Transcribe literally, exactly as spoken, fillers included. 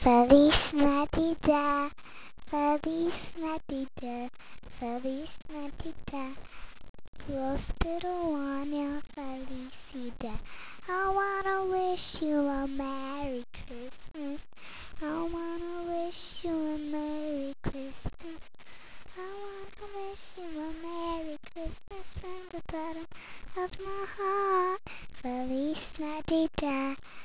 Feliz Navidad, Feliz Navidad, Feliz Navidad. Prospero año, felicidad. I wanna wish you a Merry Christmas. I wanna wish you a Merry Christmas. I wanna wish you a Merry Christmas from the bottom of my heart. Feliz Navidad,